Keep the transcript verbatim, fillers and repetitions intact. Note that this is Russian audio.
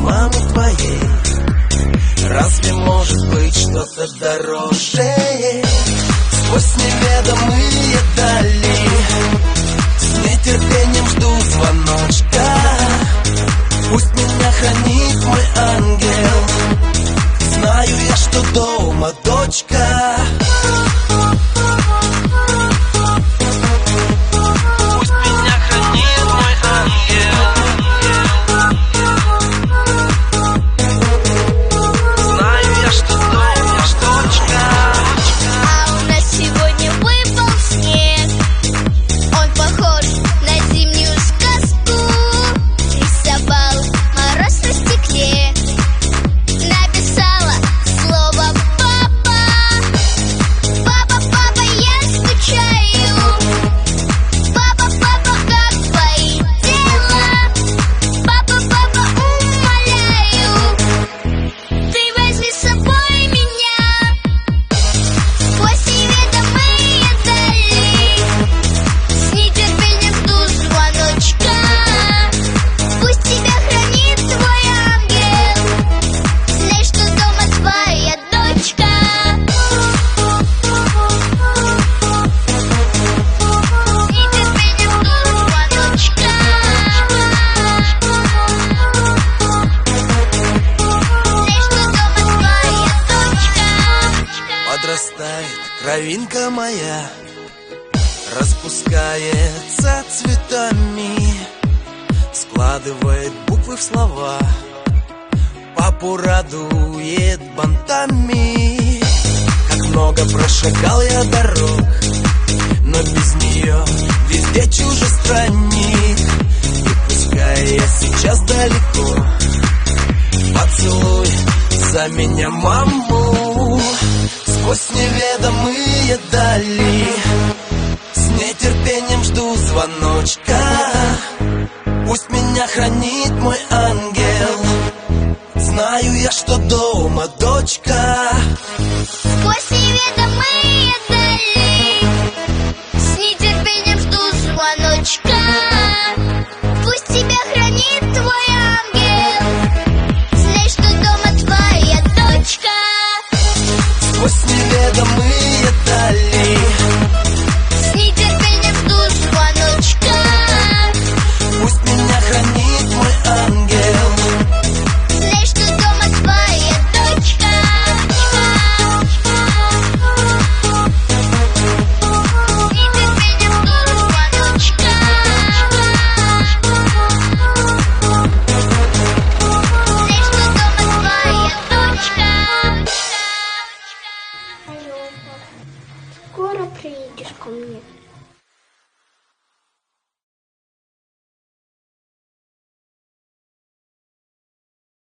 мамы твоей. Разве может быть что-то дороже? Сквозь неведомые дали с нетерпением жду звоночка. Пусть меня хранит мой ангел. Знаю я, что дома дочка. Пусть меня хранит мой ангел. Знаю я, что дома дочка. А у нас сегодня выпал снег. Он похож на зимнюю сказку. Рисовал мороз на стекле. Написала слово «папа». Папа, папа, я скучаю. Папа, папа, как твои дела? Папа, папа, умоляю, ты возьми с собой меня сквозь неведомые дали. С нетерпением жду звоночка. Пусть тебя хранит твой ангел. Знай, что дома твоя дочка. С нетерпением жду звоночка. Знай, что дома твоя дочка. Подрастает кровинка моя, распускается цветами, складывает буквы в слова, папу радует бантами. Как много прошагал я дорог, но без нее везде чужестранник. И пускай я сейчас далеко, поцелуй за меня маму. Сквозь неведомые дали с нетерпением жду звоночка. Пусть меня хранит мой ангел. Знаю я, что дома дочка. Сквозь неведомые дали с нетерпением жду звоночка. Пусть тебя хранит твой ангел. Знай, что дома твоя дочка. Сквозь неведомые дали С нетерпением жду звоночка. пусть меня хранит мой ангел. Знай, что дома твоя дочка. С нетерпением жду звоночка. Знай, что дома твоя дочка. Алло, папа, скоро приедешь ко мне?